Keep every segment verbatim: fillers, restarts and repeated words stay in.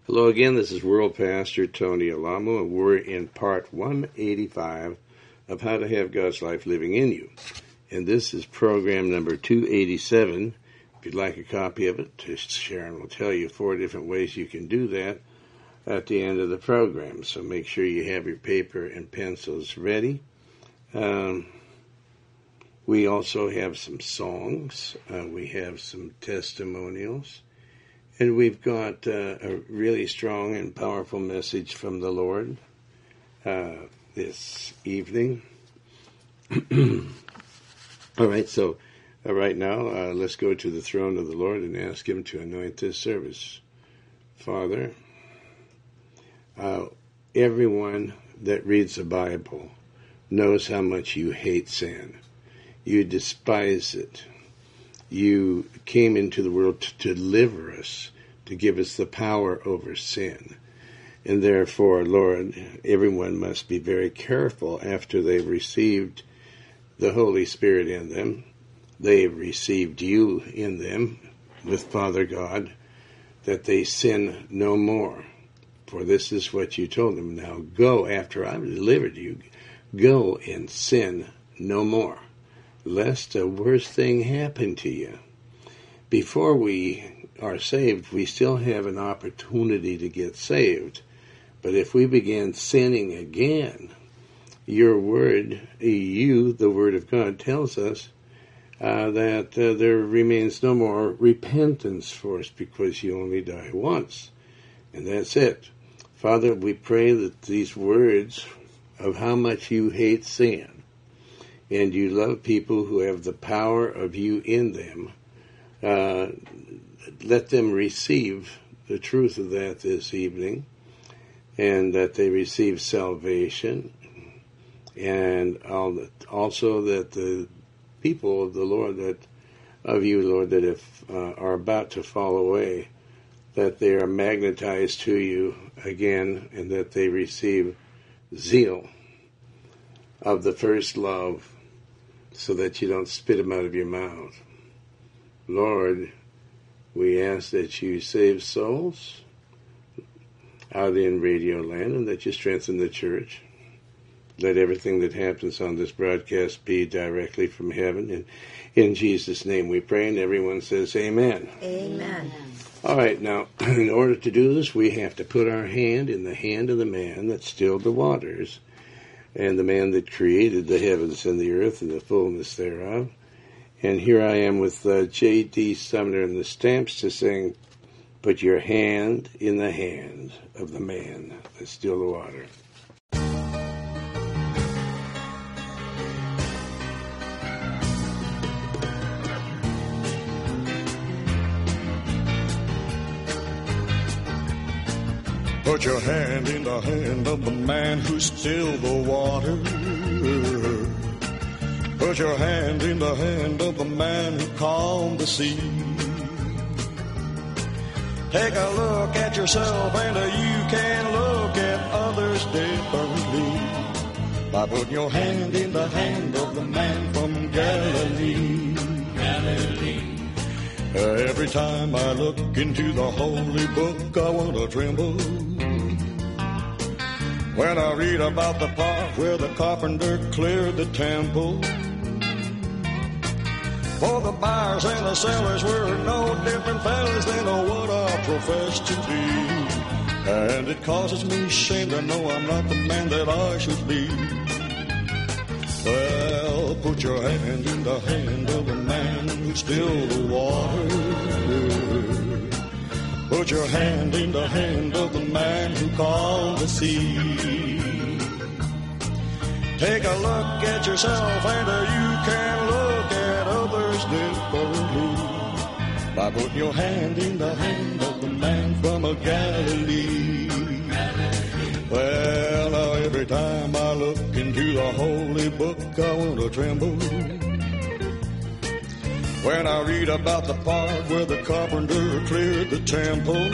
Hello again, this is World Pastor Tony Alamo, and we're in part one eighty-five of How to Have God's Life Living in You. And this is program number two eighty-seven. If you'd like a copy of it, Sharon will tell you four different ways you can do that at the end of the program. So make sure you have your paper and pencils ready. Um, we also have some songs. Uh, we have some testimonials. And we've got uh, a really strong and powerful message from the Lord uh, this evening. All right, so uh, right now, uh, let's go to the throne of the Lord and ask Him to anoint this service. Father, uh, everyone that reads the Bible knows how much you hate sin. You despise it. You came into the world to deliver us, to give us the power over sin. And therefore, Lord, everyone must be very careful after they've received the Holy Spirit in them. They've received you in them with Father God, that they sin no more. For this is what you told them. Now go, after I've delivered you, go and sin no more, lest a worse thing happen to you. Before we are saved, we still have an opportunity to get saved. But if we begin sinning again, your word, you, the word of God, tells us uh, that uh, there remains no more repentance for us because you only die once. And that's it. Father, we pray that these words of how much you hate sin, and you love people who have the power of you in them, uh, let them receive the truth of that this evening, and that they receive salvation, and also that the people of the Lord, that of you, Lord, that if uh, are about to fall away, that they are magnetized to you again, and that they receive zeal of the first love, so that you don't spit them out of your mouth. Lord, we ask that you save souls out in Radio Land, and that you strengthen the church. Let everything that happens on this broadcast be directly from heaven. And in Jesus' name we pray, and everyone says amen. Amen. All right, now, in order to do this, we have to put our hand in the hand of the man that stilled the waters, and the man that created the heavens and the earth and the fullness thereof. And here I am with uh, J D. Sumner and the Stamps to sing, put your hand in the hand of the man that stilled the water. Put your hand in the hand of the man who stilled the water. Put your hand in the hand of the man who calmed the sea. Take a look at yourself and you can look at others differently by putting your hand in the hand of the man from Galilee. Galilee. Uh, every time I look into the holy book, I want to tremble when I read about the part where the carpenter cleared the temple. For the buyers and the sellers were no different fellas than what I profess to be. And it causes me shame to know I'm not the man that I should be. Well, put your hand in the hand of the man who stilled the water. Put your hand in the hand of the man who calmed the sea. Take a look at yourself and you can look at others differently by putting your hand in the hand of the man from a Galilee. Well, now every time I look into the holy book, I want to tremble when I read about the part where the carpenter cleared the temple.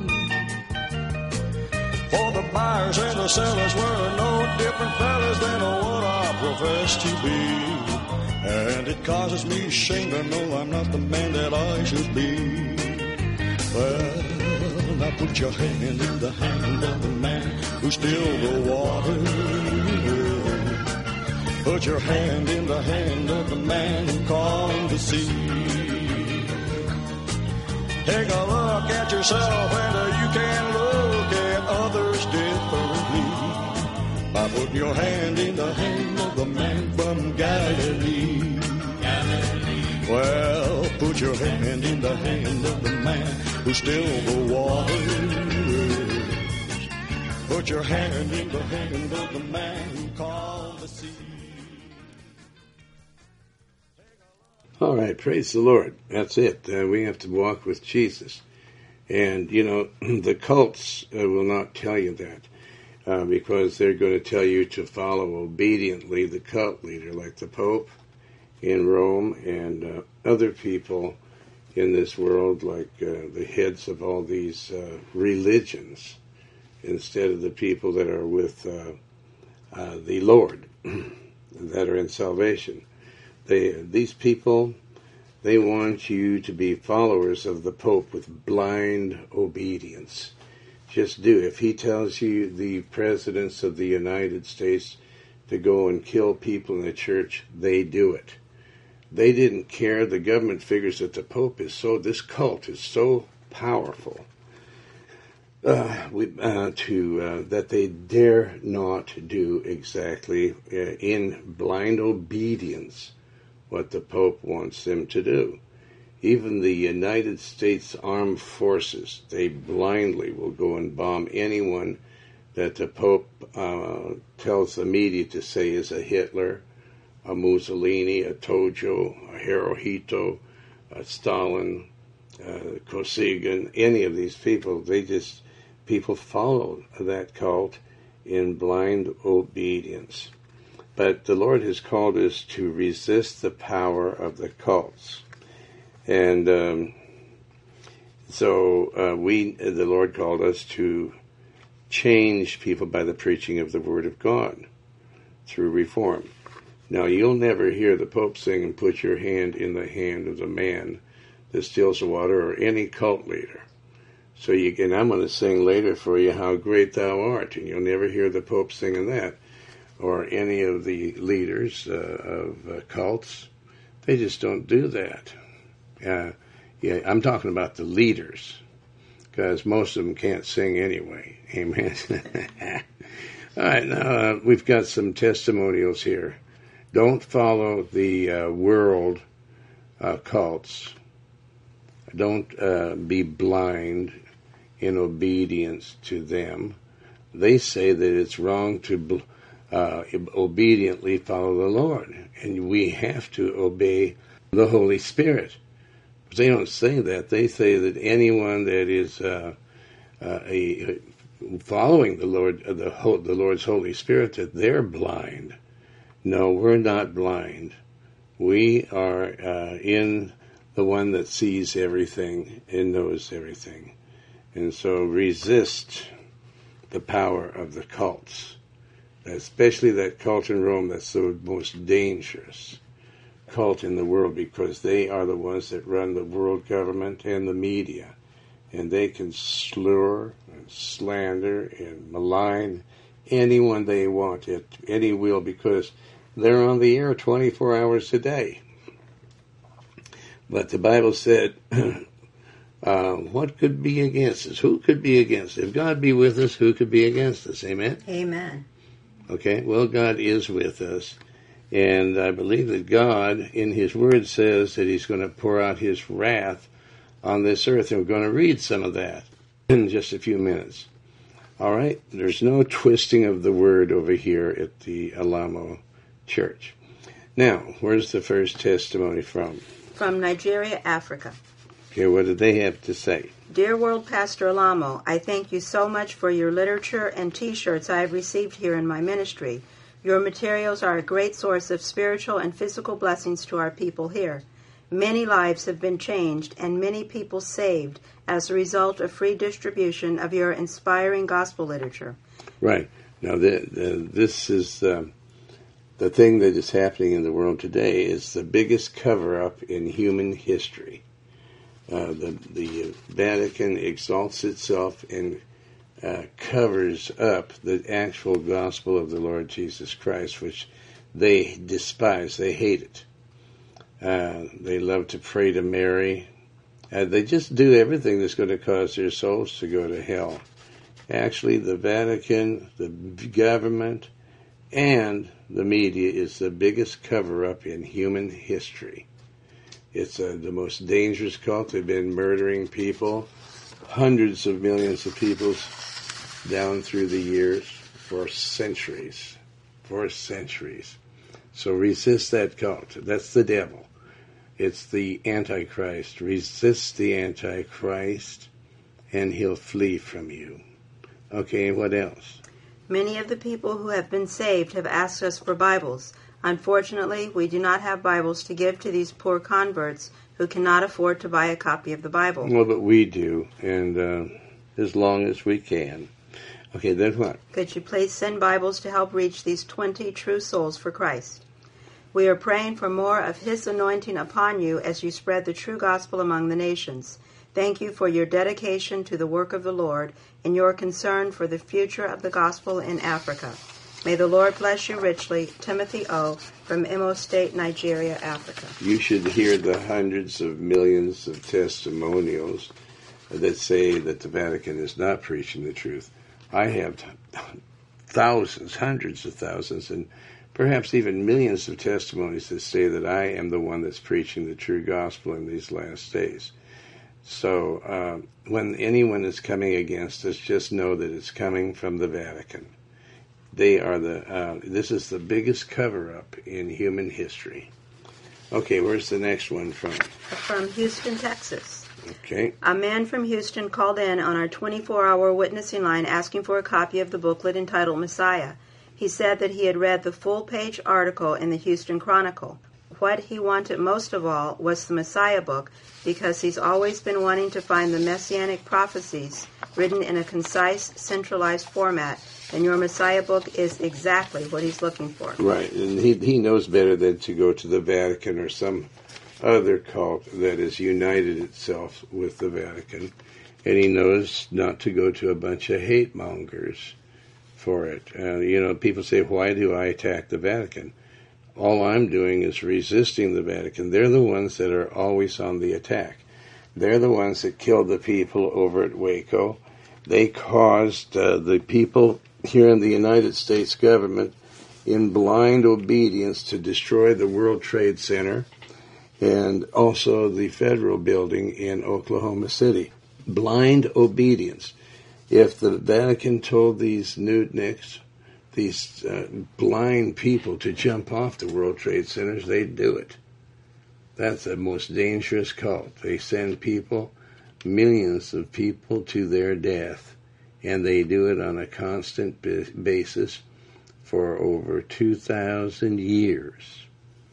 For the buyers and the sellers were no different fellas than what I profess to be. And it causes me shame to know I'm not the man that I should be. Well, Now put your hand in the hand of the man who stilled the water. Put your hand in the hand of the man who calmed the sea. Take a look at yourself and uh, you can look at others differently by putting your hand in the hand of the man from Galilee. Galilee. Well, put your hand in the hand of the man who stilled the waters. Put your hand in the hand of the man who calmed the sea. All right, praise the Lord. That's it. Uh, we have to walk with Jesus. And, you know, the cults uh, will not tell you that uh, because they're going to tell you to follow obediently the cult leader, like the Pope in Rome and uh, other people in this world, like uh, the heads of all these uh, religions, instead of the people that are with uh, uh, the Lord, that are in salvation. They, these people, they want you to be followers of the Pope with blind obedience. Just do. If he tells you, the presidents of the United States, to go and kill people in the church, they do it. They didn't care. The government figures that the Pope is so, this cult is so powerful uh, we, uh, to uh, that they dare not do exactly uh, in blind obedience what the Pope wants them to do. Even the United States Armed Forces, they blindly will go and bomb anyone that the Pope uh, tells the media to say is a Hitler, a Mussolini, a Tojo, a Hirohito, a Stalin, uh, Kosygin, any of these people. They just, people follow that cult in blind obedience. But the Lord has called us to resist the power of the cults. And um, so uh, we, the Lord called us to change people by the preaching of the Word of God through reform. Now, you'll never hear the Pope sing and put your hand in the hand of the man that steals the water, or any cult leader. So you can, I'm going to sing later for you, How Great Thou Art, and you'll never hear the Pope singing that, or any of the leaders uh, of uh, cults. They just don't do that. Uh, yeah, I'm talking about the leaders, because most of them can't sing anyway. Amen. All right, now uh, we've got some testimonials here. Don't follow the uh, world uh, cults. Don't uh, be blind in obedience to them. They say that it's wrong to bl- uh, obediently follow the Lord, and we have to obey the Holy Spirit. But they don't say that. They say that anyone that is uh, uh, a, a following the Lord, uh, the, ho- the Lord's Holy Spirit, that they're blind. No, we're not blind. We are uh, in the one that sees everything and knows everything. And so resist the power of the cults, especially that cult in Rome that's the most dangerous cult in the world, because they are the ones that run the world government and the media. And they can slur and slander and malign anyone they want at any will, because they're on the air twenty-four hours a day. But the Bible said, uh, what could be against us? Who could be against us? If God be with us, who could be against us? Amen? Amen. Okay, well, God is with us. And I believe that God, in His Word, says that He's going to pour out His wrath on this earth. And we're going to read some of that in just a few minutes. All right? There's no twisting of the Word over here at the Alamo Church. Now, where's the first testimony from? From Nigeria, Africa. Okay, what did they have to say? Dear World Pastor Alamo, I thank you so much for your literature and T-shirts I have received here in my ministry. Your materials are a great source of spiritual and physical blessings to our people here. Many lives have been changed and many people saved as a result of free distribution of your inspiring gospel literature. Right. Now, the, the, this is um, the thing that is happening in the world today is the biggest cover-up in human history. Uh, the, the Vatican exalts itself and uh, covers up the actual gospel of the Lord Jesus Christ, which they despise. They hate it. Uh, they love to pray to Mary. Uh, they just do everything that's going to cause their souls to go to hell. Actually, the Vatican, the government, and the media is the biggest cover-up in human history. It's uh, the most dangerous cult. They've been murdering people, hundreds of millions of people down through the years for centuries. For centuries. So resist that cult. That's the devil. It's the Antichrist. Resist the Antichrist, and he'll flee from you. Okay, what else? Many of the people who have been saved have asked us for Bibles. Unfortunately, we do not have Bibles to give to these poor converts who cannot afford to buy a copy of the Bible. Well, but we do, and uh, as long as we can. Okay, then what? Could you please send Bibles to help reach these twenty true souls for Christ? We are praying for more of His anointing upon you as you spread the true gospel among the nations. Thank you for your dedication to the work of the Lord and your concern for the future of the gospel in Africa. May the Lord bless you richly. Timothy O. from Imo State, Nigeria, Africa. You should hear the hundreds of millions of testimonials that say that the Vatican is not preaching the truth. I have thousands, hundreds of thousands, and perhaps even millions of testimonies that say that I am the one that's preaching the true gospel in these last days. So uh, when anyone is coming against us, just know that it's coming from the Vatican. They are the, uh, this is the biggest cover-up in human history. Okay, where's the next one from? From Houston, Texas. Okay. A man from Houston called in on our twenty-four hour witnessing line asking for a copy of the booklet entitled Messiah. He said that he had read the full-page article in the Houston Chronicle. What he wanted most of all was the Messiah book, because he's always been wanting to find the messianic prophecies written in a concise, centralized format, and your Messiah book is exactly what he's looking for. Right, and he he knows better than to go to the Vatican or some other cult that has united itself with the Vatican, and he knows not to go to a bunch of hate mongers for it. Uh, you know, people say, why do I attack the Vatican? All I'm doing is resisting the Vatican. They're the ones that are always on the attack. They're the ones that killed the people over at Waco. They caused uh, the people here in the United States government in blind obedience to destroy the World Trade Center and also the federal building in Oklahoma City. Blind obedience. If the Vatican told these nudniks, these uh, blind people to jump off the World Trade Centers, they'd do it. That's the most dangerous cult. They send people, millions of people, to their death, and they do it on a constant basis for over two thousand years.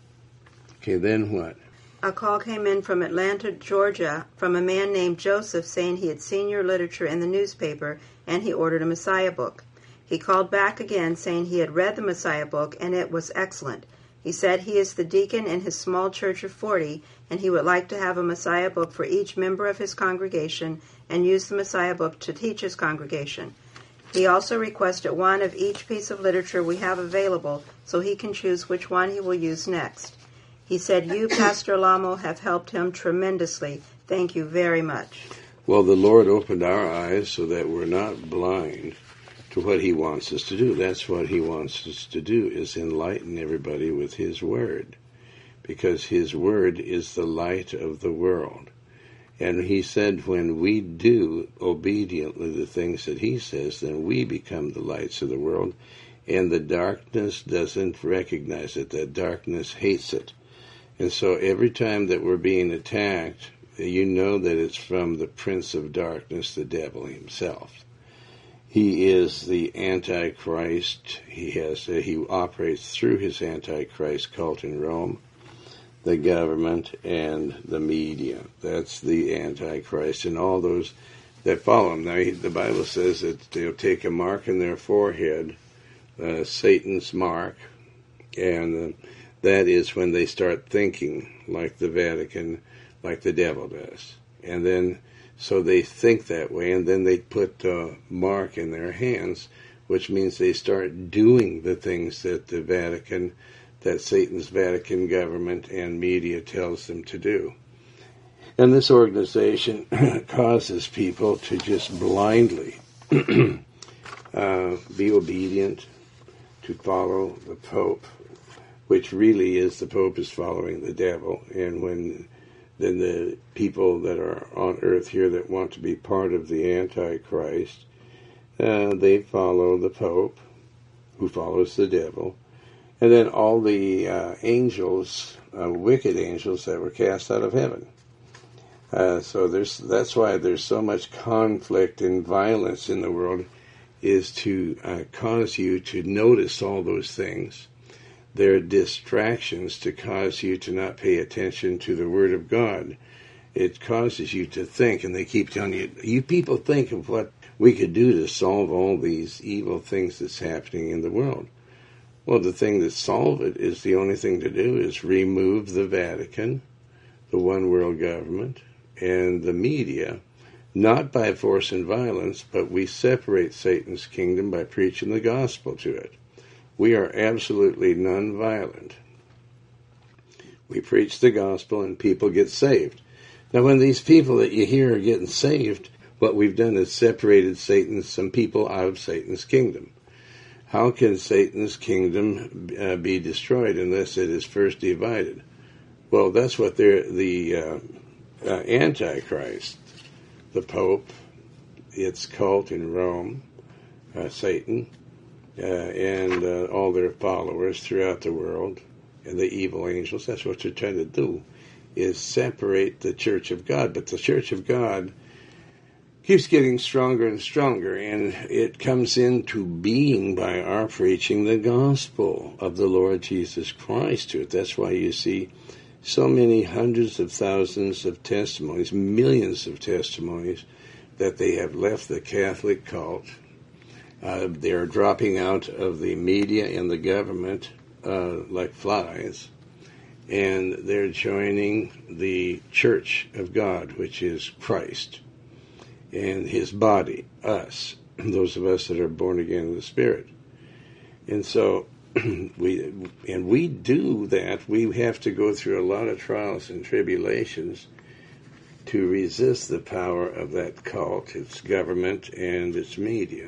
Okay, then what? A call came in from Atlanta, Georgia, from a man named Joseph saying he had seen your literature in the newspaper and he ordered a Messiah book. He called back again saying he had read the Messiah book and it was excellent. He said he is the deacon in his small church of forty and he would like to have a Messiah book for each member of his congregation and use the Messiah book to teach his congregation. He also requested one of each piece of literature we have available so he can choose which one he will use next. He said, you, Pastor Lamo, have helped him tremendously. Thank you very much. Well, the Lord opened our eyes so that we're not blind to what He wants us to do. That's what He wants us to do, is enlighten everybody with His Word, because His Word is the light of the world. And He said when we do obediently the things that He says, then we become the lights of the world, and the darkness doesn't recognize it. The darkness hates it. And so every time that we're being attacked, you know that it's from the Prince of Darkness, the devil himself. He is the Antichrist. He has uh, he operates through his Antichrist cult in Rome, the government, and the media. That's the Antichrist, and all those that follow him. Now, he, the Bible says that they'll take a mark in their forehead, uh, Satan's mark, and uh, that is when they start thinking like the Vatican, like the devil does. And then, so they think that way, and then they put a mark in their hands, which means they start doing the things that the Vatican, that Satan's Vatican government and media tells them to do. And this organization causes people to just blindly uh, be obedient, to follow the Pope, which really is the Pope is following the devil. And when then the people that are on earth here that want to be part of the Antichrist, uh, they follow the Pope, who follows the devil. And then all the uh, angels, uh, wicked angels that were cast out of heaven. Uh, so there's that's why there's so much conflict and violence in the world, is to uh, cause you to notice all those things. They're distractions to cause you to not pay attention to the Word of God. It causes you to think, and they keep telling you, you people think of what we could do to solve all these evil things that's happening in the world. Well, the thing that solve it is the only thing to do is remove the Vatican, the one world government, and the media, not by force and violence, but we separate Satan's kingdom by preaching the gospel to it. We are absolutely nonviolent. We preach the gospel and people get saved. Now, when these people that you hear are getting saved, what we've done is separated Satan, some people out of Satan's kingdom. How can Satan's kingdom uh, be destroyed unless it is first divided? Well, that's what they're, the uh, uh, Antichrist, the Pope, its cult in Rome, uh, Satan, uh, and uh, all their followers throughout the world, and the evil angels, that's what they're trying to do, is separate the Church of God. But the Church of God keeps getting stronger and stronger, and it comes into being by our preaching the gospel of the Lord Jesus Christ to it. That's why you see so many hundreds of thousands of testimonies, millions of testimonies, that they have left the Catholic cult. Uh, they are dropping out of the media and the government uh, like flies, and they're joining the Church of God, which is Christ, and his body, us, those of us that are born again in the Spirit. And so we and we do that. We have to go through a lot of trials and tribulations to resist the power of that cult, its government, and its media.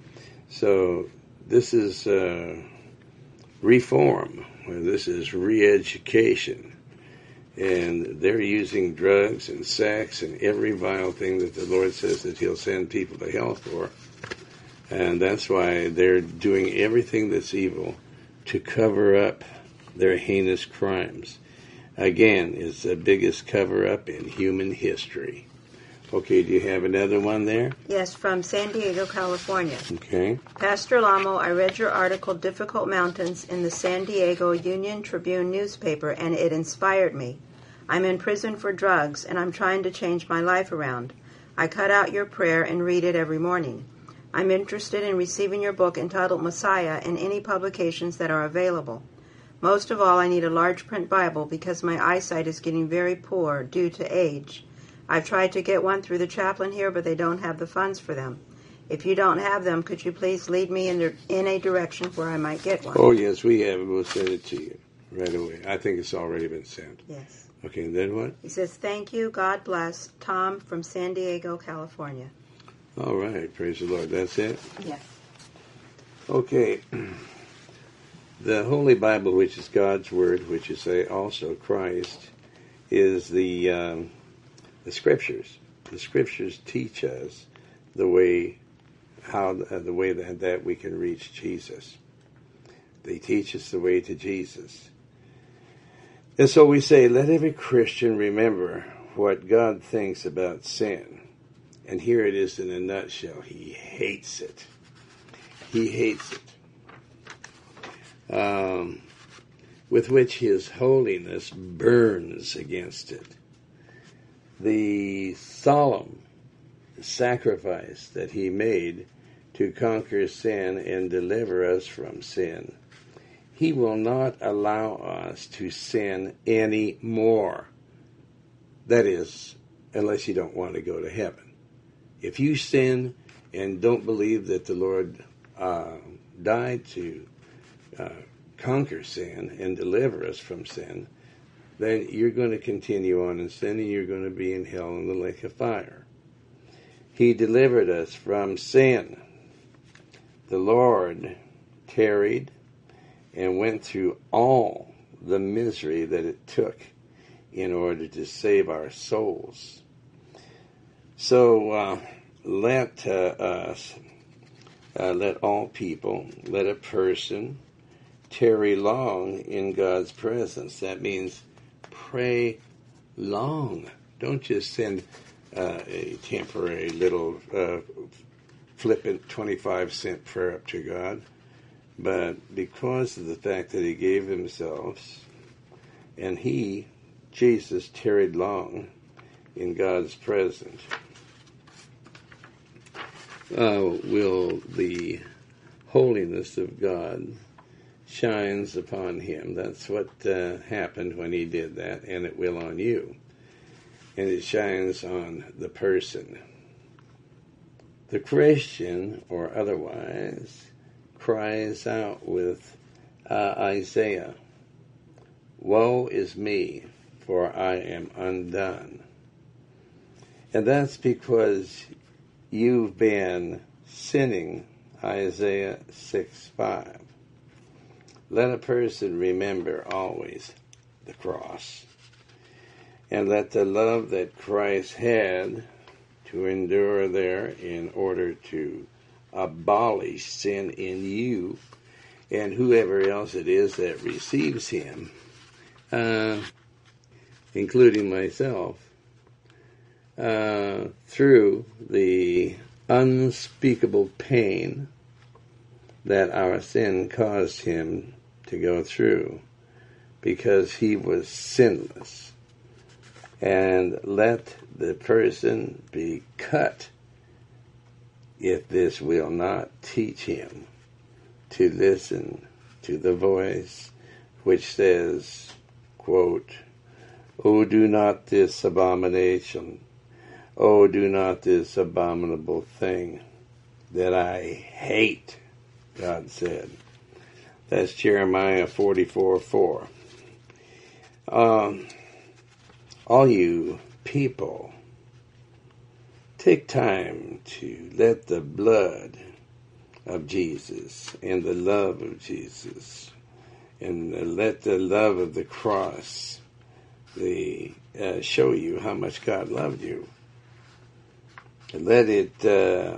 So this is uh, reform. This is re-education. And they're using drugs and sex and every vile thing that the Lord says that he'll send people to hell for. And that's why they're doing everything that's evil to cover up their heinous crimes. Again, it's the biggest cover-up in human history. Okay, do you have another one there? Yes, from San Diego, California. Okay. Pastor Lamo, I read your article, Difficult Mountains, in the San Diego Union Tribune newspaper, and it inspired me. I'm in prison for drugs, and I'm trying to change my life around. I cut out your prayer and read it every morning. I'm interested in receiving your book entitled Messiah and any publications that are available. Most of all, I need a large print Bible because my eyesight is getting very poor due to age. I've tried to get one through the chaplain here, but they don't have the funds for them. If you don't have them, could you please lead me in, the, in a direction where I might get one? Oh, yes, we have it. We'll send it to you right away. I think it's already been sent. Yes. Okay, and then what? He says, thank you, God bless, Tom from San Diego, California. All right, praise the Lord. That's it? Yes. Okay. The Holy Bible, which is God's Word, which is also Christ, is the... Um, The Scriptures. The Scriptures teach us the way, how uh, the way that, that we can reach Jesus. They teach us the way to Jesus. And so we say, let every Christian remember what God thinks about sin. And here it is in a nutshell. He hates it. He hates it. Um, with which his holiness burns against it. The solemn sacrifice that he made to conquer sin and deliver us from sin. He will not allow us to sin anymore. That is, unless you don't want to go to heaven. If you sin and don't believe that the Lord uh, died to uh, conquer sin and deliver us from sin, then you're going to continue on in sin and you're going to be in hell in the lake of fire. He delivered us from sin. The Lord tarried and went through all the misery that it took in order to save our souls. So uh, let uh, us, uh, let all people, let a person tarry long in God's presence. That means pray long. Don't just send uh, a temporary little uh, flippant twenty-five cent prayer up to God. But because of the fact that he gave himself, and he, Jesus, tarried long in God's presence, uh, will the holiness of God shines upon him. That's what uh, happened when he did that, and it will on you. And it shines on the person. The Christian, or otherwise, cries out with uh, Isaiah, "Woe is me, for I am undone." And that's because you've been sinning, Isaiah six five. Let a person remember always the cross, and let the love that Christ had to endure there in order to abolish sin in you and whoever else it is that receives him, uh, including myself, uh, through the unspeakable pain that our sin caused him to go through, because he was sinless. And let the person be cut if this will not teach him to listen to the voice which says, quote, "Oh, do not this abomination, oh, do not this abominable thing that I hate," God said. That's Jeremiah forty-four four. Um, all you people, take time to let the blood of Jesus and the love of Jesus and let the love of the cross the, uh, show you how much God loved you. Let it uh,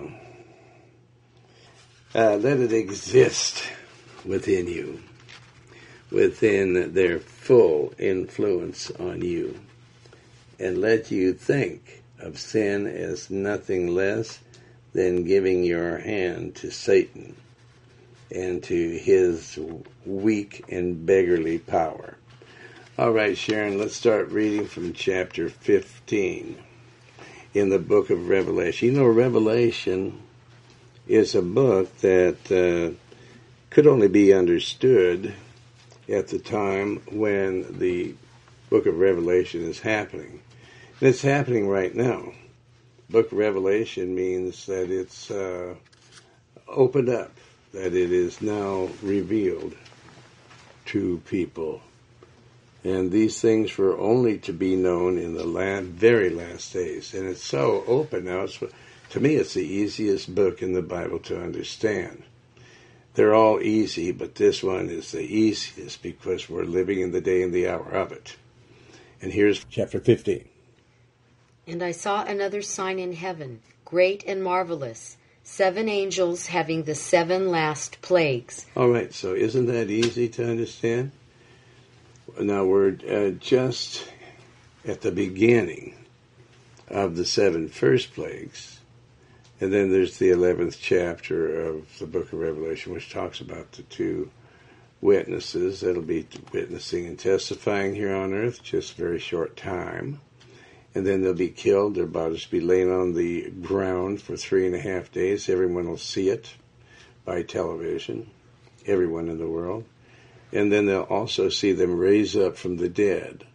uh, let it exist within you, within their full influence on you, and let you think of sin as nothing less than giving your hand to Satan and to his weak and beggarly power. All right, Sharon, let's start reading from chapter fifteen in the book of Revelation. You know, Revelation is a book that uh, could only be understood at the time when the book of Revelation is happening. And it's happening right now. Book of Revelation means that it's uh, opened up, that it is now revealed to people. And these things were only to be known in the last, very last days. And it's so open now. It's, to me, it's the easiest book in the Bible to understand. They're all easy, but this one is the easiest because we're living in the day and the hour of it. And here's chapter fifteen. And I saw another sign in heaven, great and marvelous, seven angels having the seven last plagues. All right, so isn't that easy to understand? Now we're uh, just at the beginning of the seven first plagues, and then there's the eleventh chapter of the book of Revelation, which talks about the two witnesses that'll be witnessing and testifying here on earth, just a very short time. And then they'll be killed. Their bodies will be laying on the ground for three and a half days. Everyone will see it by television, everyone in the world. And then they'll also see them raise up from the dead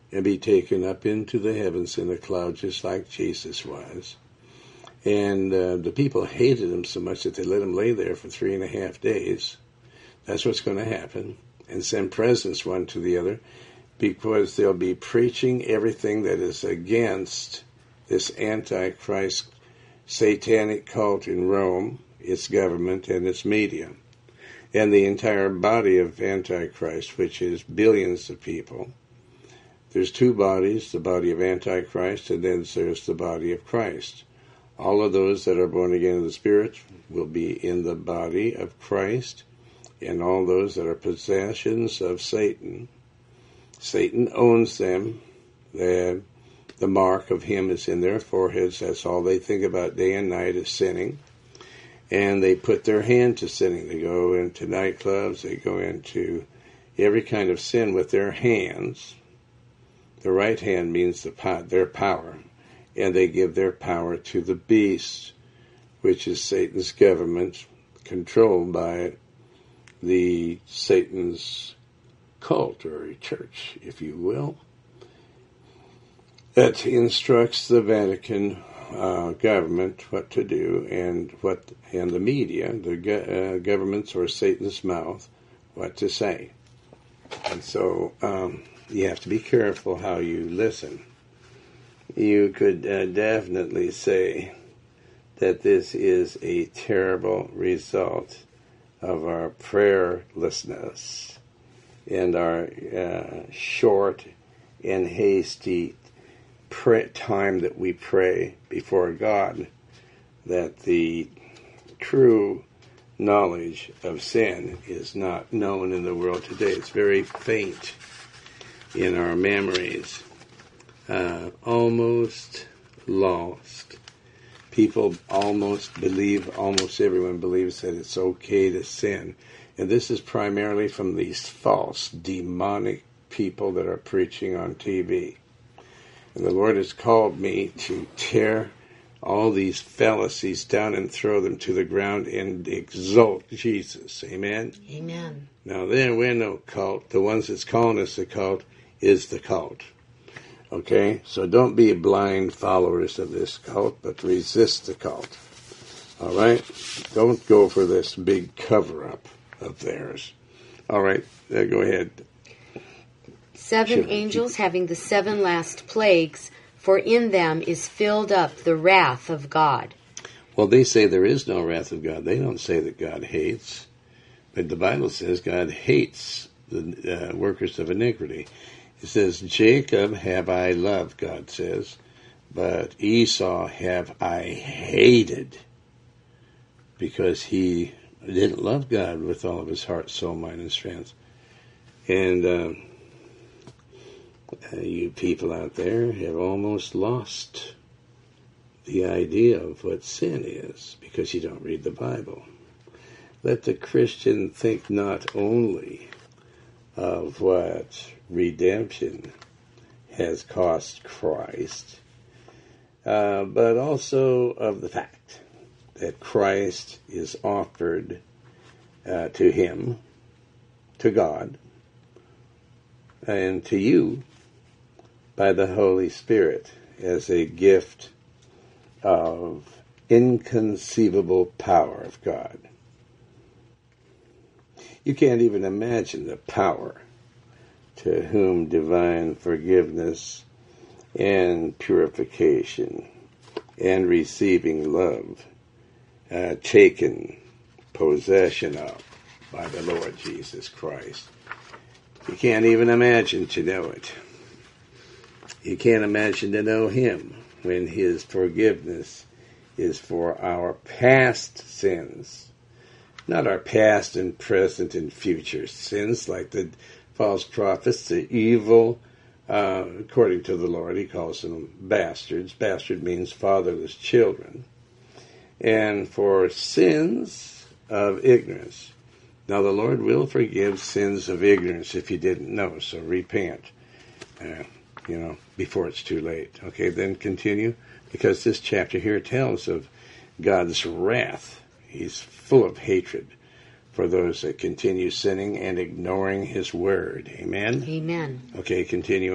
and be taken up into the heavens in a cloud just like Jesus was. And uh, the people hated him so much that they let him lay there for three and a half days. That's what's going to happen. And send presents one to the other, because they'll be preaching everything that is against this Antichrist satanic cult in Rome, its government, and its media. And the entire body of Antichrist, which is billions of people. There's two bodies, the body of Antichrist, and then there's the body of Christ. All of those that are born again of the Spirit will be in the body of Christ, and all those that are possessions of Satan. Satan owns them. The, the mark of him is in their foreheads. That's all they think about day and night is sinning. And they put their hand to sinning. They go into nightclubs. They go into every kind of sin with their hands. The right hand means the their power. And they give their power to the beast, which is Satan's government, controlled by the Satan's cult or church, if you will, that instructs the Vatican uh, government what to do, and what and the media, the go- uh, governments or Satan's mouth, what to say. And so um, you have to be careful how you listen. You could uh, definitely say that this is a terrible result of our prayerlessness and our uh, short and hasty pray- time that we pray before God, that the true knowledge of sin is not known in the world today. It's very faint in our memories, uh, almost lost. People almost believe, almost everyone believes that it's okay to sin. And this is primarily from these false, demonic people that are preaching on T V. And the Lord has called me to tear all these fallacies down and throw them to the ground and exalt Jesus. Amen? Amen. Now, there we're no cult. The ones that's calling us a cult is the cult. Okay? So don't be blind followers of this cult, but resist the cult. All right? Don't go for this big cover-up of theirs. All right? Uh, go ahead. Seven Sure. angels having the seven last plagues, for in them is filled up the wrath of God. Well, they say there is no wrath of God. They don't say that God hates. But the Bible says God hates the uh, workers of iniquity. It says, Jacob have I loved, God says, but Esau have I hated, because he didn't love God with all of his heart, soul, mind, and strength. And uh, uh, you people out there have almost lost the idea of what sin is, because you don't read the Bible. Let the Christian think not only of what redemption has cost Christ, uh, but also of the fact that Christ is offered uh, to him, to God, and to you by the Holy Spirit as a gift of inconceivable power of God. You can't even imagine the power to whom divine forgiveness and purification and receiving love uh, taken possession of by the Lord Jesus Christ. You can't even imagine to know it. You can't imagine to know him when his forgiveness is for our past sins. Not our past and present and future sins like the false prophets, the evil, uh, according to the Lord, he calls them bastards. Bastard means fatherless children. And for sins of ignorance. Now the Lord will forgive sins of ignorance if you didn't know, so repent, uh, you know, before it's too late. Okay, then continue, because this chapter here tells of God's wrath. He's full of hatred for those that continue sinning and ignoring his word. Amen? Amen. Okay, continue on.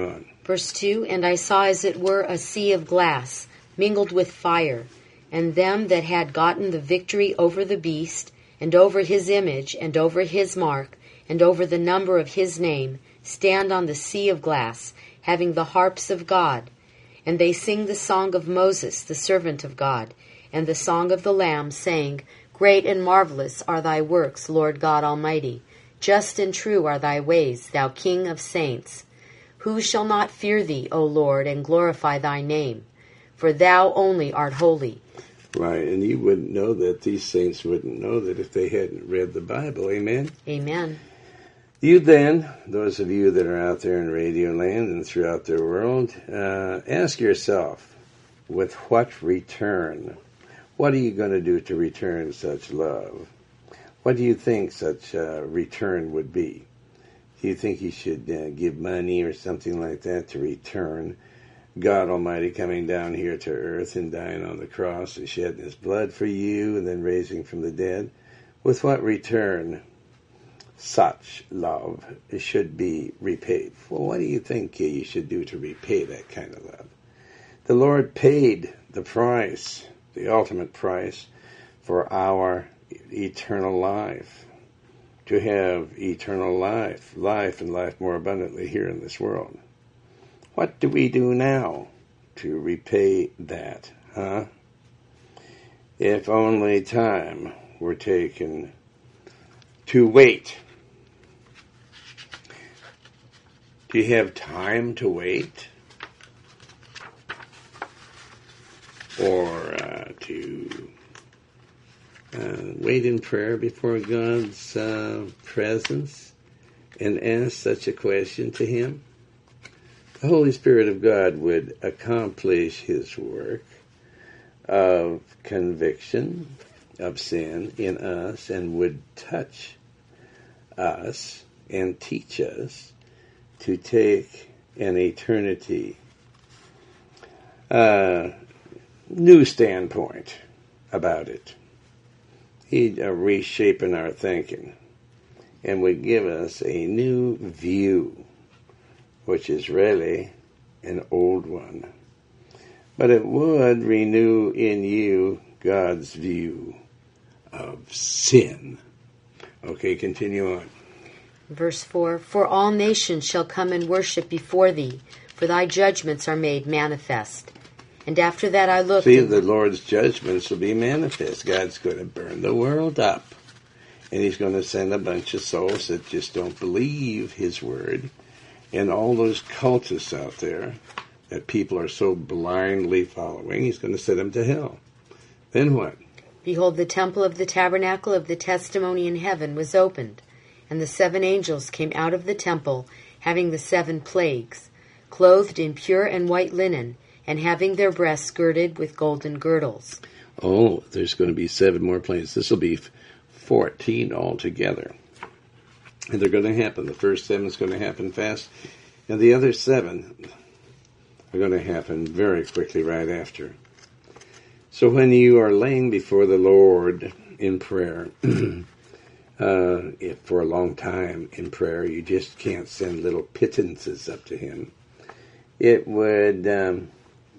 Verse two, And I saw as it were a sea of glass, mingled with fire, and them that had gotten the victory over the beast, and over his image, and over his mark, and over the number of his name, stand on the sea of glass, having the harps of God. And they sing the song of Moses, the servant of God, and the song of the Lamb, saying, Great and marvelous are thy works, Lord God Almighty. Just and true are thy ways, thou King of saints. Who shall not fear thee, O Lord, and glorify thy name? For thou only art holy. Right, and you wouldn't know that, these saints wouldn't know that if they hadn't read the Bible. Amen? Amen. You then, those of you that are out there in Radio Land and throughout the world, uh, ask yourself, with what return? What are you going to do to return such love? What do you think such uh, return would be? Do you think you should uh, give money or something like that to return God Almighty coming down here to earth and dying on the cross and shedding his blood for you and then raising from the dead? With what return such love should be repaid? Well, what do you think you should do to repay that kind of love? The Lord paid the price, the ultimate price, for our eternal life. To have eternal life, life and life more abundantly here in this world. What do we do now to repay that, huh? If only time were taken to wait. Do you have time to wait? Or uh, to uh, wait in prayer before God's uh, presence and ask such a question to him? The Holy Spirit of God would accomplish his work of conviction of sin in us and would touch us and teach us to take an eternity uh, new standpoint about it. He'd uh, reshaping our thinking and would give us a new view, which is really an old one. But it would renew in you God's view of sin. Okay, continue on. Verse four, For all nations shall come and worship before thee, for thy judgments are made manifest. And after that I looked... See, the Lord's judgments will be manifest. God's going to burn the world up. And he's going to send a bunch of souls that just don't believe his word. And all those cultists out there that people are so blindly following, he's going to send them to hell. Then what? Behold, the temple of the tabernacle of the testimony in heaven was opened, and the seven angels came out of the temple, having the seven plagues, clothed in pure and white linen, and having their breasts girded with golden girdles. Oh, there's going to be seven more plagues. This will be fourteen altogether. And they're going to happen. The first seven is going to happen fast, and the other seven are going to happen very quickly right after. So when you are laying before the Lord in prayer, uh, if for a long time in prayer you just can't send little pittances up to him, it would um,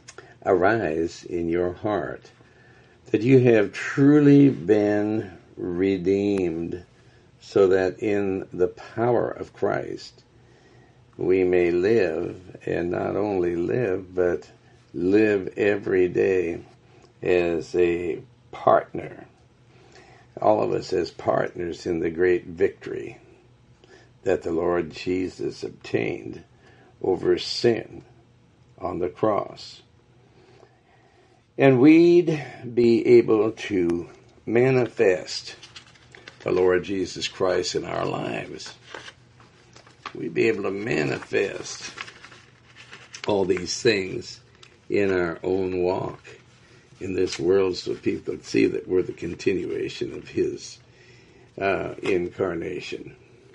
arise in your heart that you have truly been redeemed, so that in the power of Christ we may live, and not only live, but live every day as a partner. All of us as partners in the great victory that the Lord Jesus obtained over sin on the cross. And we'd be able to manifest the Lord Jesus Christ in our lives. We'd be able to manifest all these things in our own walk in this world, so people could see that we're the continuation of his uh, incarnation.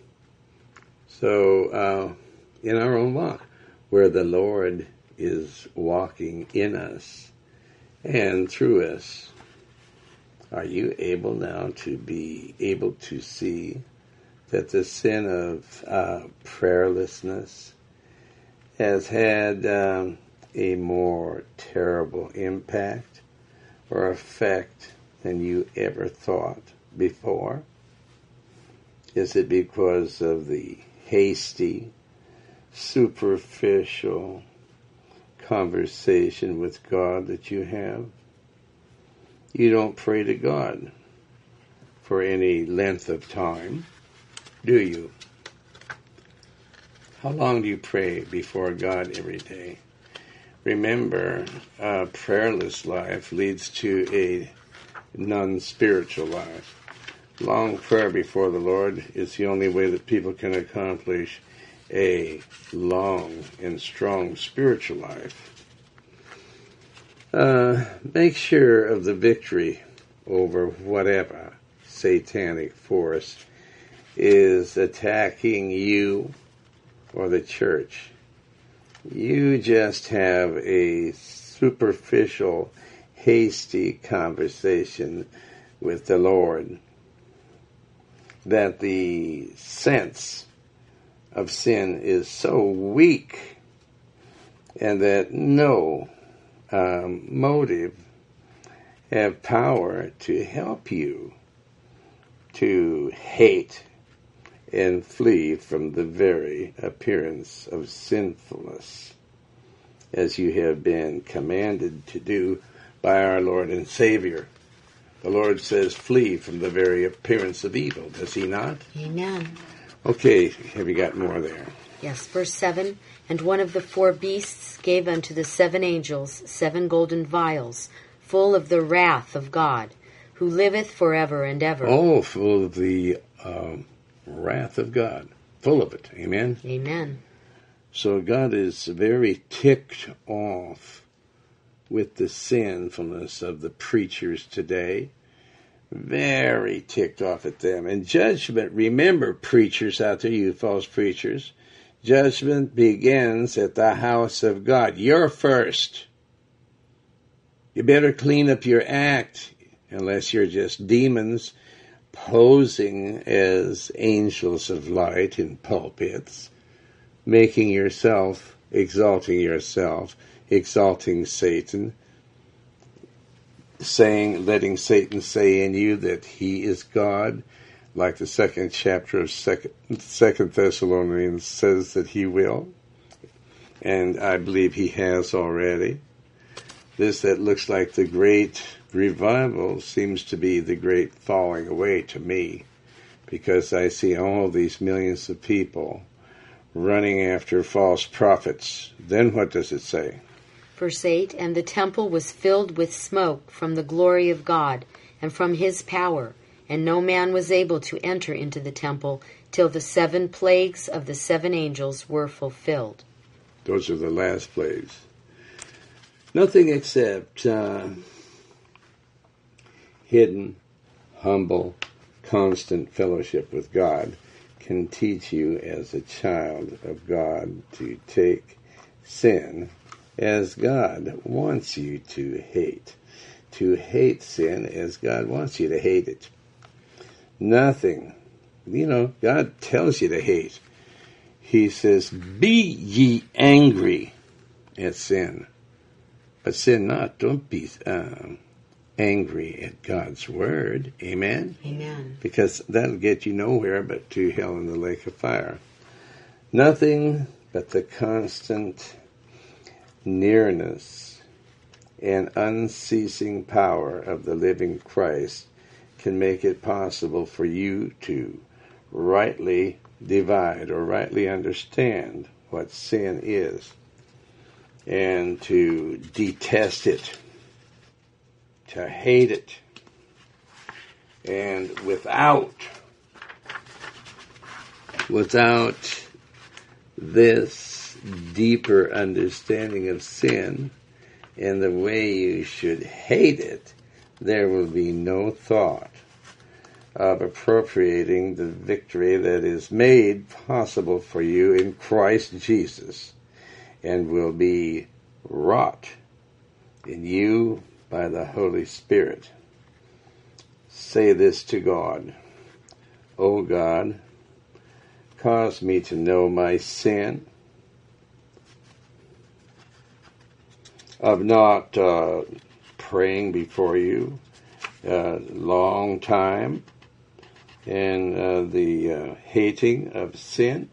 So, uh, in our own walk, where the Lord is walking in us and through us, are you able now to be able to see that the sin of uh, prayerlessness has had um, a more terrible impact or effect than you ever thought before? Is it because of the hasty, superficial conversation with God that you have? You don't pray to God for any length of time, do you? How long do you pray before God every day? Remember, a prayerless life leads to a non-spiritual life. Long prayer before the Lord is the only way that people can accomplish a long and strong spiritual life. Uh, make sure of the victory over whatever satanic force is attacking you or the church. You just have a superficial, hasty conversation with the Lord, that the sense of sin is so weak, and that no um, motive have power to help you to hate and flee from the very appearance of sinfulness, as you have been commanded to do by our Lord and Savior. The Lord says, flee from the very appearance of evil, does he not? Amen. Okay, have you got more there? Yes, verse seven. And one of the four beasts gave unto the seven angels seven golden vials, full of the wrath of God, who liveth forever and ever. Oh, full of the um, wrath of God. Full of it. Amen? Amen. So God is very ticked off with the sinfulness of the preachers today. Very ticked off at them. And judgment, remember, preachers out there, you false preachers, judgment begins at the house of God. You're first. You better clean up your act, unless you're just demons posing as angels of light in pulpits, making yourself, exalting yourself, exalting Satan, saying, letting Satan say in you that he is God, like the second chapter of Second, Second Thessalonians says that he will, and I believe he has already. This that looks like the great revival seems to be the great falling away to me, because I see all these millions of people running after false prophets. Then what does it say? Verse eight, and the temple was filled with smoke from the glory of God and from his power, and no man was able to enter into the temple till the seven plagues of the seven angels were fulfilled. Those are the last plagues. Nothing except uh, hidden, humble, constant fellowship with God can teach you as a child of God to take sin as God wants you to hate. To hate sin as God wants you to hate it. Nothing. You know, God tells you to hate. He says, be ye angry at sin, but sin not. Don't be um, angry at God's word. Amen? Amen. Because that'll get you nowhere but to hell in the lake of fire. Nothing but the constant nearness and unceasing power of the living Christ can make it possible for you to rightly divide or rightly understand what sin is, and to detest it, to hate it. And without, without this deeper understanding of sin and the way you should hate it, there will be no thought of appropriating the victory that is made possible for you in Christ Jesus, and will be wrought in you by the Holy Spirit. Say this to God: O God, cause me to know my sin, of not uh, praying before you a uh, long time, and uh, the uh, hating of sin.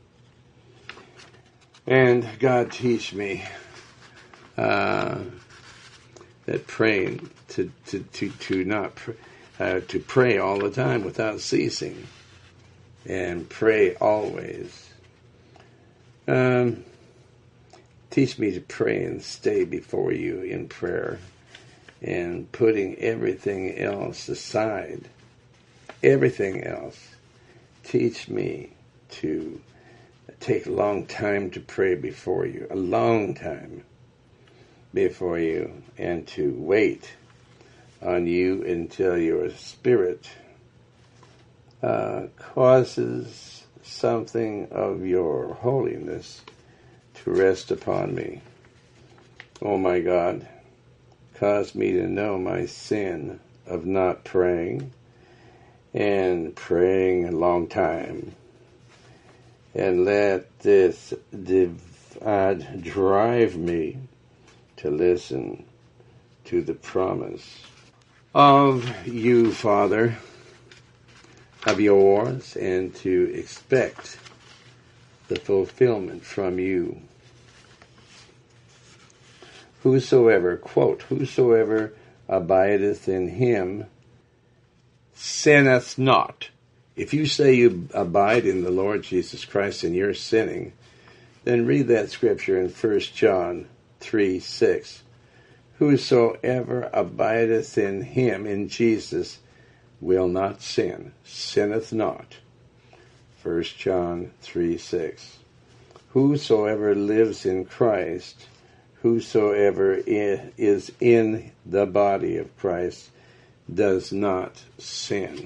And God teach me uh, that praying to to to, to not pr- uh, to pray all the time without ceasing, and pray always. Um, teach me to pray and stay before you in prayer, and putting everything else aside. Everything else. Teach me to take a long time to pray before you, a long time before you, and to wait on you until your spirit uh, causes something of your holiness to rest upon me. Oh my God, cause me to know my sin of not praying, and praying a long time. And let this div- uh, drive me to listen to the promise of you, Father, of yours, and to expect the fulfillment from you. Whosoever, quote, whosoever abideth in him sinneth not. If you say you abide in the Lord Jesus Christ and you're sinning, then read that scripture in First John three six. Whosoever abideth in him, in Jesus, will not sin, sinneth not. First John three six. Whosoever lives in Christ, whosoever is in the body of Christ, does not sin.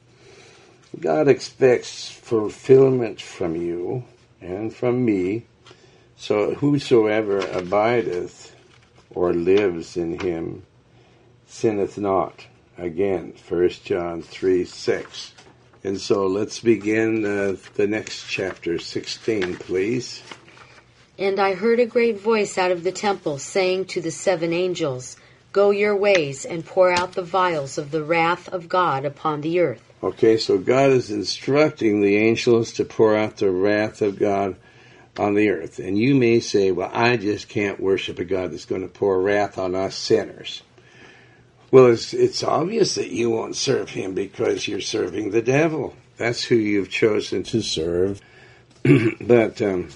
God expects fulfillment from you and from me. So whosoever abideth or lives in him sinneth not. Again, First John three six. And so let's begin uh, the next chapter, sixteen, please. And I heard a great voice out of the temple saying to the seven angels, Go your ways and pour out the vials of the wrath of God upon the earth. Okay, so God is instructing the angels to pour out the wrath of God on the earth. And you may say, well, I just can't worship a God that's going to pour wrath on us sinners. Well, it's, it's obvious that you won't serve him because you're serving the devil. That's who you've chosen to serve. But um,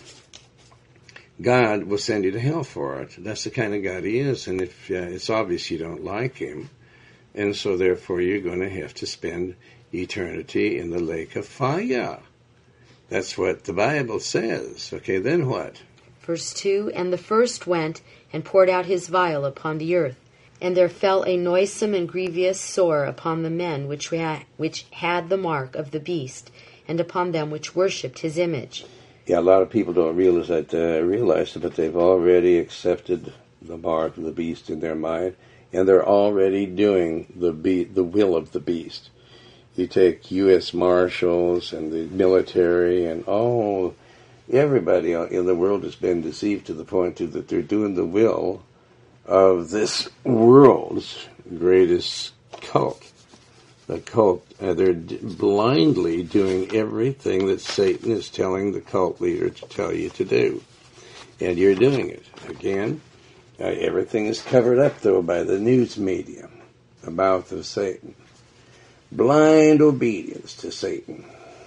God will send you to hell for it. That's the kind of God he is. And if uh, it's obvious you don't like him, and so therefore you're going to have to spend eternity in the lake of fire. That's what the Bible says. Okay, then what? Verse two, And the first went and poured out his vial upon the earth, and there fell a noisome and grievous sore upon the men which, ha- which had the mark of the beast, and upon them which worshipped his image. Yeah, a lot of people don't realize that, uh, realize it, but they've already accepted the mark of the beast in their mind, and they're already doing the be- the will of the beast. You take U S Marshals and the military and all, everybody in the world has been deceived to the point to that they're doing the will of this world's greatest cult. The cult, uh, they're d- blindly doing everything that Satan is telling the cult leader to tell you to do. And you're doing it. Again, uh, everything is covered up, though, by the news media, the mouth of Satan. Blind obedience to Satan.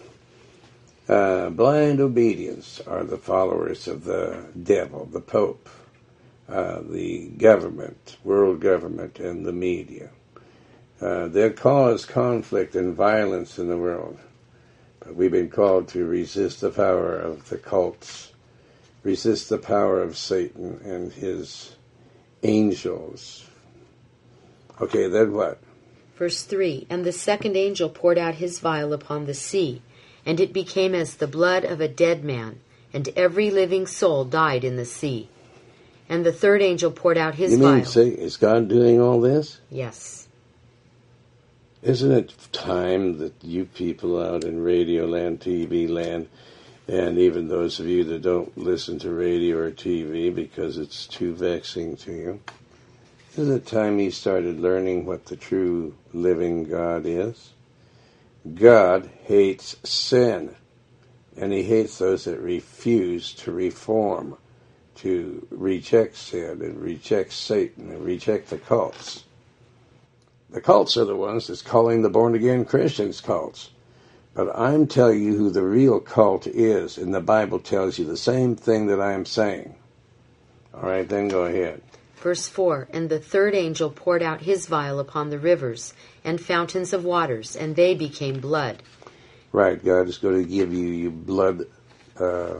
Uh, blind obedience are the followers of the devil, the Pope, uh, the government, world government, and the media. Uh, they'll cause conflict and violence in the world. But we've been called to resist the power of the cults, resist the power of Satan and his angels. Okay, then what? Verse three, And the second angel poured out his vial upon the sea, and it became as the blood of a dead man, and every living soul died in the sea. And the third angel poured out his you vial. You mean, say, is God doing all this? Yes. Isn't it time that you people out in Radio Land, T V Land, And even those of you that don't listen to radio or T V because it's too vexing to you, this is the time you started learning what the true living God is. God hates sin, and he hates those that refuse to reform, to reject sin and reject Satan and reject the cults. The cults are the ones that's calling the born-again Christians cults. But I'm telling you who the real cult is, and the Bible tells you the same thing that I am saying. All right, then go ahead. Verse four, and the third angel poured out his vial upon the rivers and fountains of waters, and they became blood. Right, God is going to give you, you blood, uh,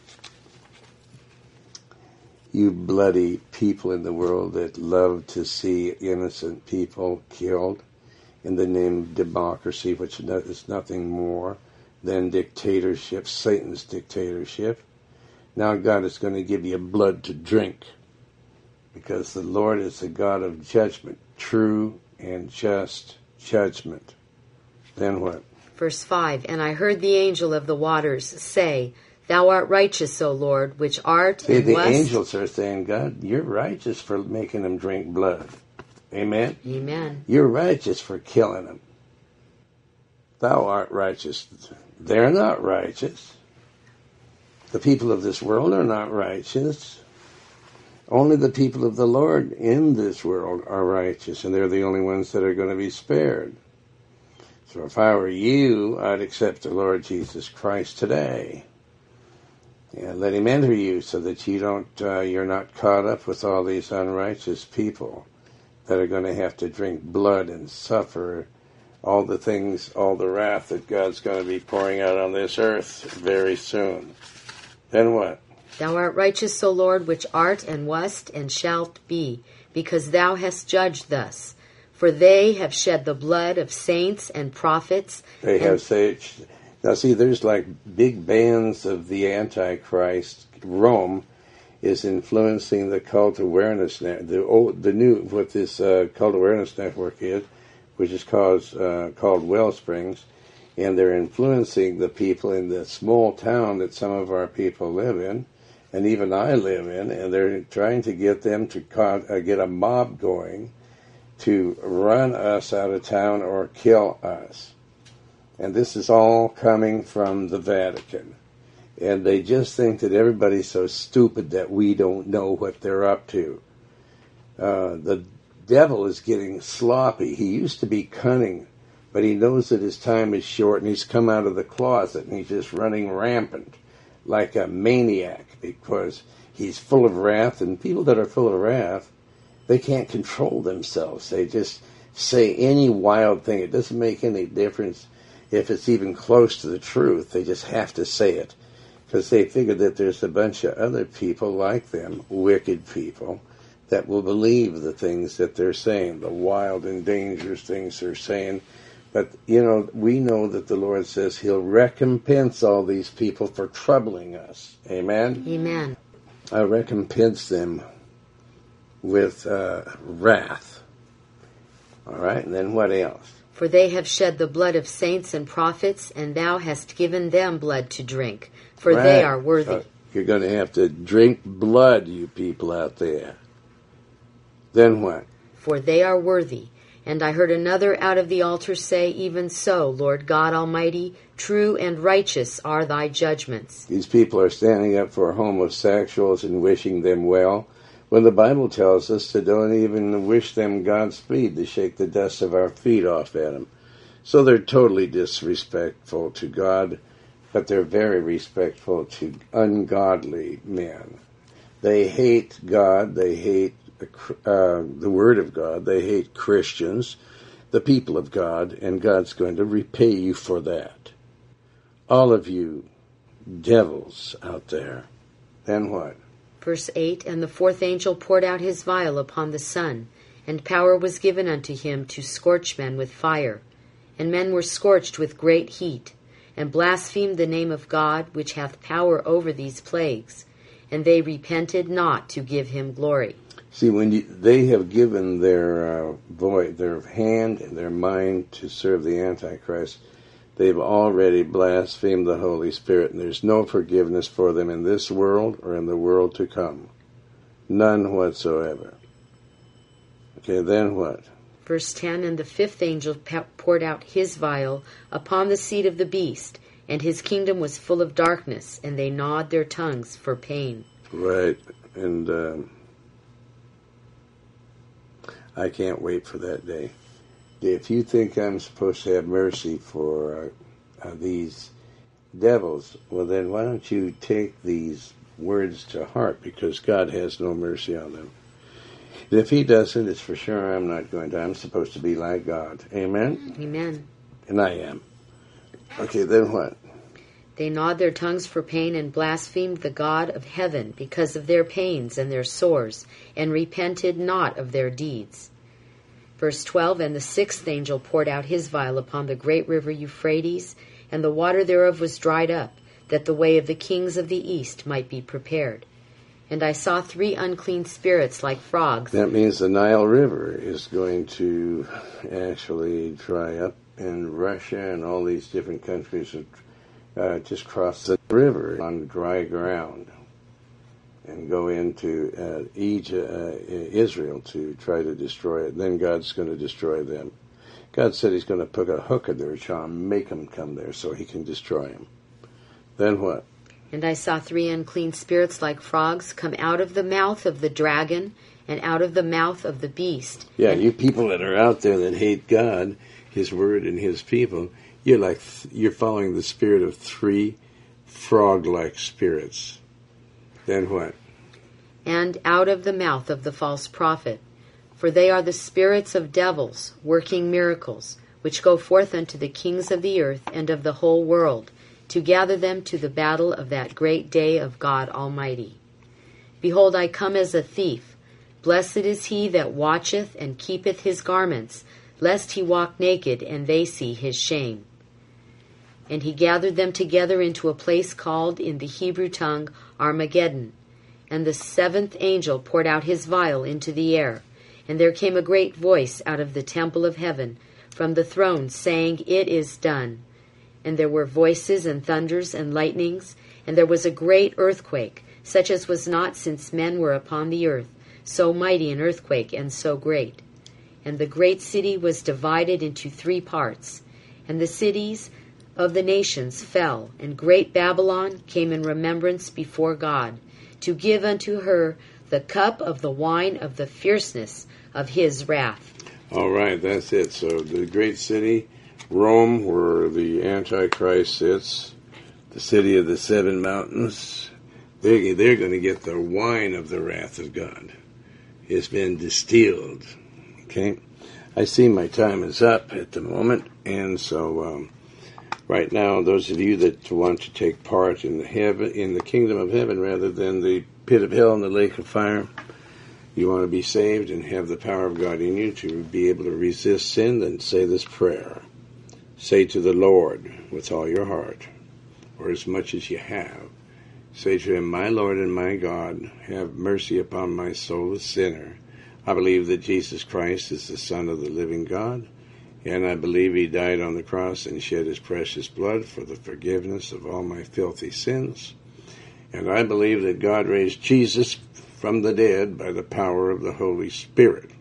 you bloody people in the world that love to see innocent people killed in the name of democracy, which is nothing more than dictatorship, Satan's dictatorship. Now God is going to give you blood to drink, because the Lord is a God of judgment, true and just judgment. Then what? Verse five, and I heard the angel of the waters say, Thou art righteous, O Lord, which art See, and the wast. angels are saying, God, you're righteous for making them drink blood. Amen? Amen. You're righteous for killing them. Thou art righteous. They're not righteous. The people of this world are not righteous. Only the people of the Lord in this world are righteous, and they're the only ones that are going to be spared. So if I were you, I'd accept the Lord Jesus Christ today. And let him enter you so that you don't, uh, you're not caught up with all these unrighteous people that are going to have to drink blood and suffer all the things, all the wrath that God's going to be pouring out on this earth very soon. Then what? Thou art righteous, O Lord, which art and wast and shalt be, because thou hast judged thus. For they have shed the blood of saints and prophets. They and have said, now see, there's like big bands of the Antichrist. Rome is influencing the cult awareness net, the old, the new, what this uh, cult awareness network is, which is called, uh, called Wellsprings, and they're influencing the people in the small town that some of our people live in, and even I live in, and they're trying to get them to con- uh, get a mob going to run us out of town or kill us. And this is all coming from the Vatican. And they just think that everybody's so stupid that we don't know what they're up to. Uh, the devil is getting sloppy. He used to be cunning, but he knows that his time is short, and he's come out of the closet, and he's just running rampant like a maniac because he's full of wrath. And people that are full of wrath, they can't control themselves. They just say any wild thing. It doesn't make any difference if it's even close to the truth. They just have to say it, because they figure that there's a bunch of other people like them, wicked people, that will believe the things that they're saying, the wild and dangerous things they're saying. But, you know, we know that the Lord says he'll recompense all these people for troubling us. Amen? Amen. I recompense them with uh, wrath. All right, and then what else? For they have shed the blood of saints and prophets, and thou hast given them blood to drink, for right. they are worthy. Uh, you're going to have to drink blood, you people out there. Then what? For they are worthy. And I heard another out of the altar say, Even so, Lord God Almighty, true and righteous are thy judgments. These people are standing up for homosexuals and wishing them well, when the Bible tells us to don't even wish them Godspeed, to shake the dust of our feet off at them. So they're totally disrespectful to God, but they're very respectful to ungodly men. They hate God, they hate uh, the Word of God, they hate Christians, the people of God, and God's going to repay you for that. All of you devils out there. Then what? Verse eight, And the fourth angel poured out his vial upon the sun, and power was given unto him to scorch men with fire. And men were scorched with great heat, and blasphemed the name of God, which hath power over these plagues. And they repented not to give him glory. See, when you, they have given their uh, voice, their hand and their mind to serve the Antichrist, They've already blasphemed the Holy Spirit, and there's no forgiveness for them in this world or in the world to come. None whatsoever. Okay, then what? Verse ten, and the fifth angel poured out his vial upon the seat of the beast, and his kingdom was full of darkness, and they gnawed their tongues for pain. Right, and um, I can't wait for that day. If you think I'm supposed to have mercy for uh, uh, these devils, well then why don't you take these words to heart, because God has no mercy on them. And if he doesn't, it's for sure I'm not going to. I'm supposed to be like God. Amen? Amen. And I am. Okay, then what? They gnawed their tongues for pain and blasphemed the God of heaven because of their pains and their sores, and repented not of their deeds. Verse twelve, and the sixth angel poured out his vial upon the great river Euphrates, and the water thereof was dried up, that the way of the kings of the east might be prepared. And I saw three unclean spirits like frogs. That means the Nile River is going to actually dry up, and Russia and all these different countries uh, just cross the river on dry ground and go into uh, Egypt, uh, Israel to try to destroy it. Then God's going to destroy them. God said he's going to put a hook in their jaw and make them come there so he can destroy them. Then what? And I saw three unclean spirits like frogs come out of the mouth of the dragon and out of the mouth of the beast. Yeah, and you people that are out there that hate God, his word, and his people, you're like you're following the spirit of three frog-like spirits. Then what? And out of the mouth of the false prophet. For they are the spirits of devils, working miracles, which go forth unto the kings of the earth and of the whole world, to gather them to the battle of that great day of God Almighty. Behold, I come as a thief. Blessed is he that watcheth and keepeth his garments, lest he walk naked and they see his shame. And he gathered them together into a place called in the Hebrew tongue Armageddon. And the seventh angel poured out his vial into the air. And there came a great voice out of the temple of heaven, from the throne, saying, It is done. And there were voices and thunders and lightnings, and there was a great earthquake, such as was not since men were upon the earth, so mighty an earthquake and so great. And the great city was divided into three parts, and the cities of the nations fell, and great Babylon came in remembrance before God, to give unto her the cup of the wine of the fierceness of his wrath. All right, that's it. So the great city, Rome, where the Antichrist sits, the city of the seven mountains, they, they're going to get the wine of the wrath of God. It's been distilled. Okay? I see my time is up at the moment, and so um, right now, those of you that want to take part in the heaven, in the kingdom of heaven rather than the pit of hell and the lake of fire, you want to be saved and have the power of God in you to be able to resist sin, then say this prayer. Say to the Lord with all your heart, or as much as you have. Say to him, My Lord and my God, have mercy upon my soul, a sinner. I believe that Jesus Christ is the Son of the living God, and I believe he died on the cross and shed his precious blood for the forgiveness of all my filthy sins. And I believe that God raised Jesus from the dead by the power of the Holy Spirit.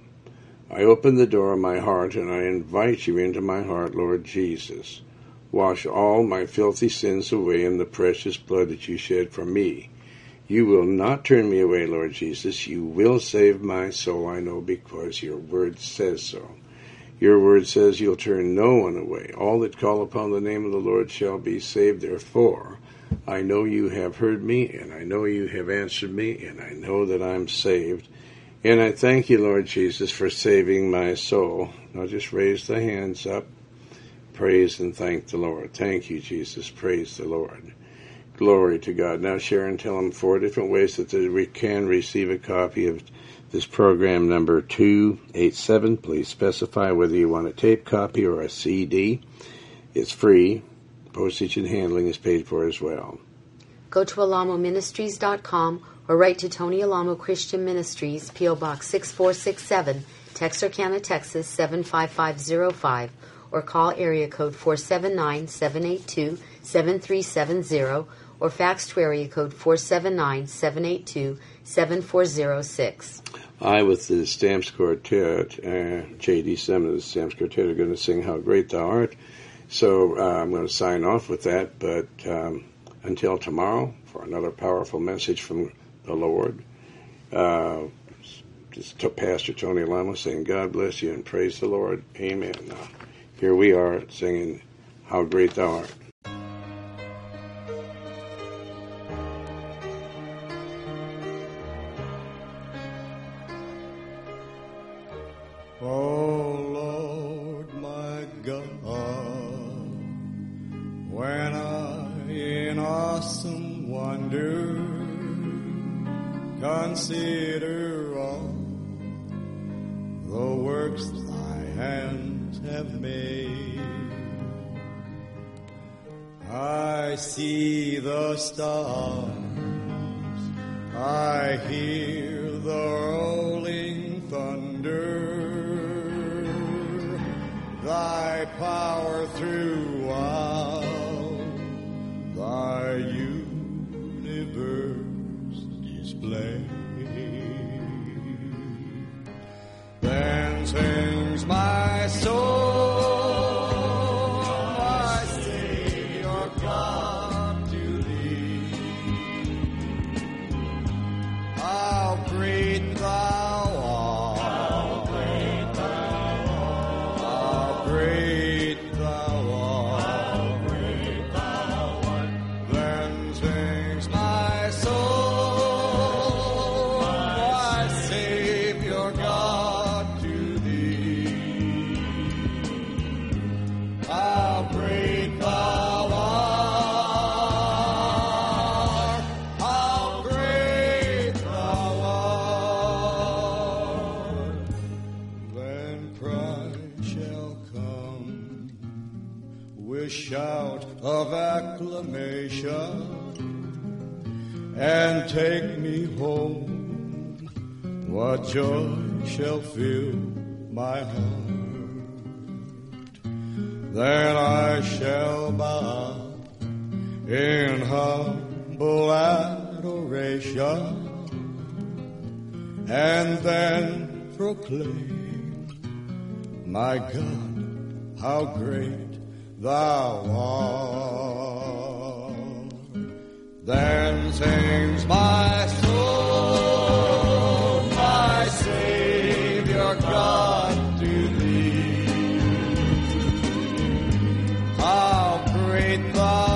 I open the door of my heart and I invite you into my heart, Lord Jesus. Wash all my filthy sins away in the precious blood that you shed for me. You will not turn me away, Lord Jesus. You will save my soul, I know, because your word says so. Your word says you'll turn no one away. All that call upon the name of the Lord shall be saved. Therefore, I know you have heard me, and I know you have answered me, and I know that I'm saved. And I thank you, Lord Jesus, for saving my soul. Now just raise the hands up. Praise and thank the Lord. Thank you, Jesus. Praise the Lord. Glory to God. Now, Sharon, tell them four different ways that we can receive a copy of this program number two eighty-seven. Please specify whether you want a tape copy or a C D. It's free. Postage and handling is paid for as well. Go to alamo ministries dot com or write to Tony Alamo Christian Ministries, P O. Box six four six seven, Texarkana, Texas seven five five zero five, or call area code four seven nine, seven eight two, seven three seven zero or fax to area code four seven nine, seven eight two, seven four zero six. I, with the Stamps Quartet, uh, J D Simmons, the Stamps Quartet, are going to sing How Great Thou Art. So uh, I'm going to sign off with that, but um, until tomorrow for another powerful message from the Lord. Uh, just to Pastor Tony Lama saying, God bless you and praise the Lord. Amen. Now, here we are singing How Great Thou Art. Oh Lord my God, when I in awesome wonder consider all the works thy hands have made, I see the stars, I hear the rolling thunder, thy power throughout thy universe display. Then sings my soul, my Savior God, to thee. How great thou art, how great thou art, how great thou art, how great thou art. Then sings my soul, my Savior God, to thee. How great thou art, how great thou art. Then Christ shall come with shout of acclamation and take me home. What joy shall fill my heart? Then I shall bow in humble adoration and then proclaim, my God, how great thou art. Then sings my soul, my Savior God, to thee. How great thou